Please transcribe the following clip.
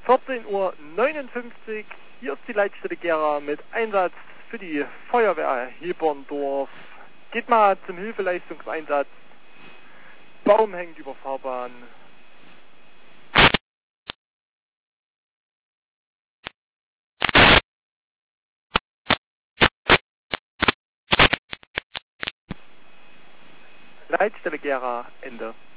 14:59 Uhr, hier ist die Leitstelle Gera mit Einsatz für die Feuerwehr Heberndorf. Geht mal zum Hilfeleistungseinsatz. Baum hängt über Fahrbahn. Leitstelle Gera, Ende.